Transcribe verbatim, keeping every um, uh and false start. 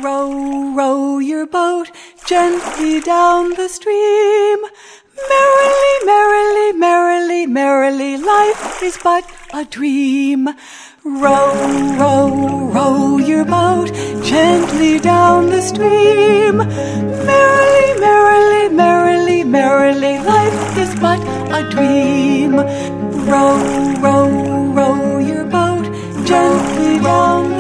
row, row your boat gently down the stream. Merrily, merrily, merrily, merrily, life is but a dream. Row, row, row your boat gently down the stream. Merrily, merrily, merrily, merrily, life is but a dream. Row, row, row your boat gently down